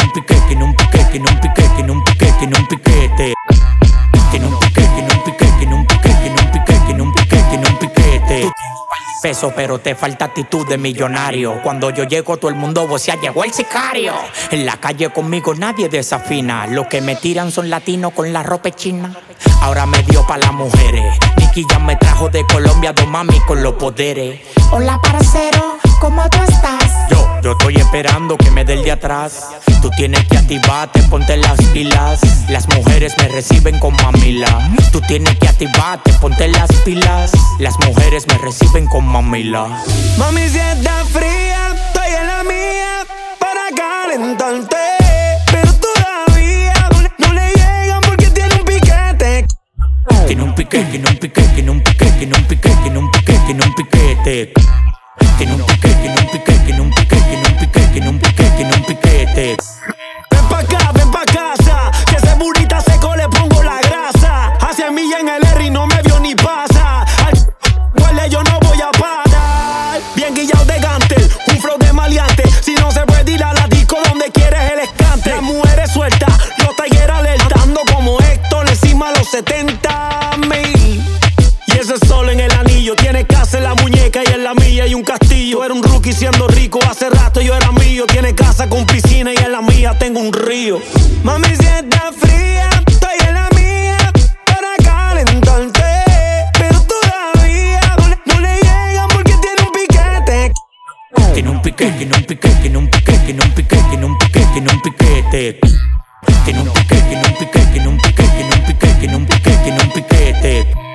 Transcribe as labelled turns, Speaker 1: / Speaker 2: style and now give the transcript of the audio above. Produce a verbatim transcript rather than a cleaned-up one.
Speaker 1: un piquete, tiene un piquete, tiene un piquete, tiene un piquete, tiene un piquete. Tiene un piquete, tiene un piquete, tiene un piquete, tiene un piquete, tiene un piquete, tiene un piquete. Peso, pero te falta actitud de millonario. Cuando yo llego, todo el mundo vocea, llegó el sicario. En la calle conmigo nadie desafina. Los que me tiran son latinos con la ropa china. Ahora me dio pa' las mujeres. Nicky ya me trajo de Colombia, dos mami con los poderes.
Speaker 2: Hola parcero, ¿cómo tú estás?
Speaker 1: Yo, yo estoy esperando que me dé el de atrás. Tú tienes que activarte, ponte las pilas. Las mujeres me reciben con mamila. Tú tienes que activarte, ponte las pilas. Las mujeres me reciben con mamila.
Speaker 3: Mami, si está fría, estoy en la mía para calentarte. Pero todavía no le, no le llegan porque tiene un piquete.
Speaker 1: Tiene un piquete, tiene un piquete, tiene un piquete, tiene un piquete, tiene un piquete, tiene un piquete. Tiene un piquete, tiene un piquete, tiene un piquete, tiene un piquete, tiene un piquete, tiene un piquete.
Speaker 3: Ven pa' acá, ven pa' casa, que ese burrita seco le pongo la grasa. Hace milla en el R y no me vio ni pasa. Al huele yo no voy a parar. Bien guillado de Gantel, un flow de maleante. Si no se puede ir a la disco donde quieres el escante. Las mujeres sueltas, los tigres alertando como Héctor encima de los setenta mil. Y ese sol en el anillo, tiene casa en la muñeca y en la mía hay un castillo. Era un rookie siendo rico, hace rato yo era mío. Tiene casa con piscina y en la mía tengo un río. Mami, si está fría, estoy en la mía para calentarte. Pero todavía no le, no le llegan porque tiene un piquete.
Speaker 1: Tiene un piquete, tiene un piquete, tiene un piquete, tiene un piquete, tiene un piquete, tiene un piquete. Tiene un piquete, tiene un piquete, tiene un piquete, tiene un piquete, tiene un piquete, tiene un piquete.